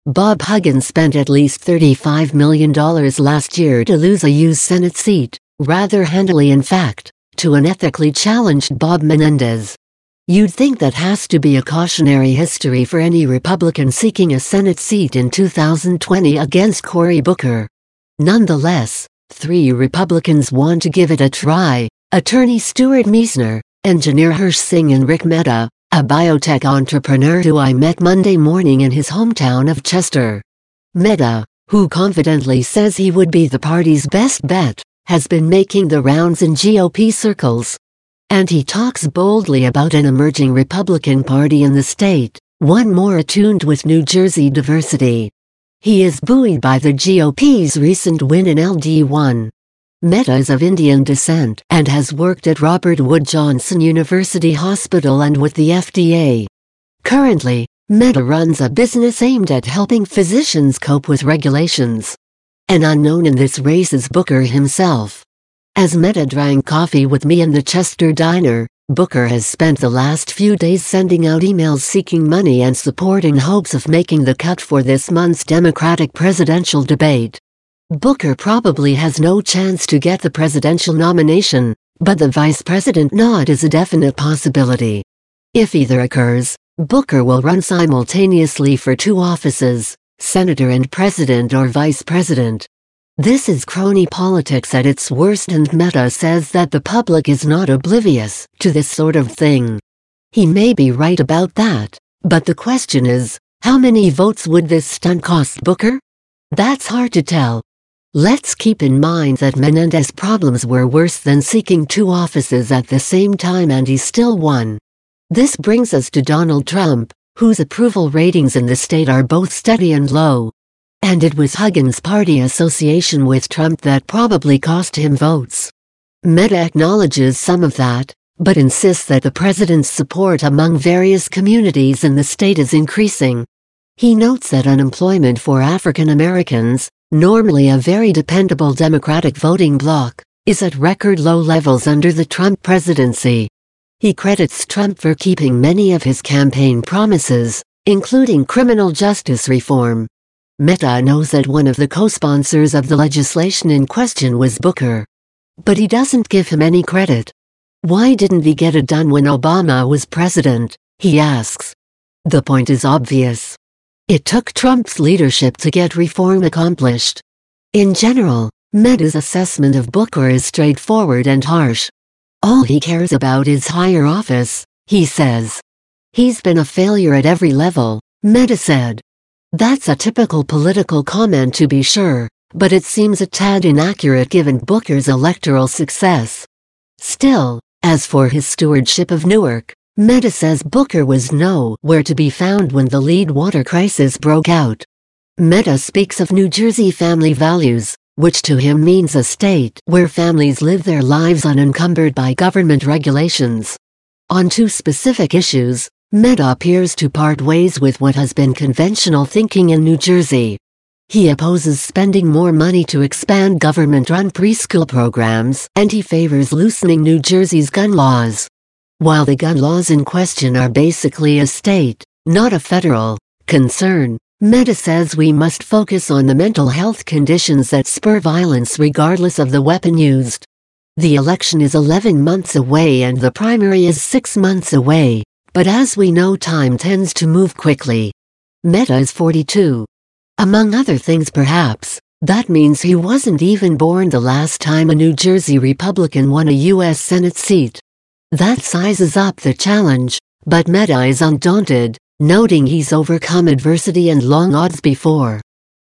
Bob Huggins spent at least $35 million last year to lose a U.S. Senate seat, rather handily in fact, to an ethically challenged Bob Menendez. You'd think that has to be a cautionary history for any Republican seeking a Senate seat in 2020 against Cory Booker. Nonetheless, 3 Republicans want to give it a try: attorney Stuart Meisner, engineer Harsh Singh, and Rick Mehta, a biotech entrepreneur who I met Monday morning in his hometown of Chester. Mehta, who confidently says he would be the party's best bet, has been making the rounds in GOP circles. And he talks boldly about an emerging Republican Party in the state, one more attuned with New Jersey diversity. He is buoyed by the GOP's recent win in LD1. Mehta is of Indian descent and has worked at Robert Wood Johnson University Hospital and with the FDA. Currently, Mehta runs a business aimed at helping physicians cope with regulations. An unknown in this race is Booker himself. As Mehta drank coffee with me in the Chester Diner, Booker has spent the last few days sending out emails seeking money and support in hopes of making the cut for this month's Democratic presidential debate. Booker probably has no chance to get the presidential nomination, but the vice president nod is a definite possibility. If either occurs, Booker will run simultaneously for 2 offices, senator and president or vice president. This is crony politics at its worst, and Mehta says that the public is not oblivious to this sort of thing. He may be right about that, but the question is, how many votes would this stunt cost Booker? That's hard to tell. Let's keep in mind that Menendez's problems were worse than seeking 2 offices at the same time, and he still won. This brings us to Donald Trump, whose approval ratings in the state are both steady and low. And it was Huggins' party association with Trump that probably cost him votes. Mehta acknowledges some of that, but insists that the president's support among various communities in the state is increasing. He notes that unemployment for African Americans, normally a very dependable Democratic voting bloc, is at record low levels under the Trump presidency. He credits Trump for keeping many of his campaign promises, including criminal justice reform. Mehta knows that one of the co-sponsors of the legislation in question was Booker. But he doesn't give him any credit. Why didn't he get it done when Obama was president, he asks. The point is obvious. It took Trump's leadership to get reform accomplished. In general, Mehta's assessment of Booker is straightforward and harsh. All he cares about is higher office, he says. He's been a failure at every level, Mehta said. That's a typical political comment, to be sure, but it seems a tad inaccurate given Booker's electoral success. Still, as for his stewardship of Newark, Mehta says Booker was nowhere to be found when the lead water crisis broke out. Mehta speaks of New Jersey family values, which to him means a state where families live their lives unencumbered by government regulations. On 2 specific issues, Mehta appears to part ways with what has been conventional thinking in New Jersey. He opposes spending more money to expand government-run preschool programs, and he favors loosening New Jersey's gun laws. While the gun laws in question are basically a state, not a federal, concern, Mehta says we must focus on the mental health conditions that spur violence regardless of the weapon used. The election is 11 months away and the primary is 6 months away. But as we know, time tends to move quickly. Mehta is 42. Among other things perhaps, that means he wasn't even born the last time a New Jersey Republican won a U.S. Senate seat. That sizes up the challenge, but Mehta is undaunted, noting he's overcome adversity and long odds before.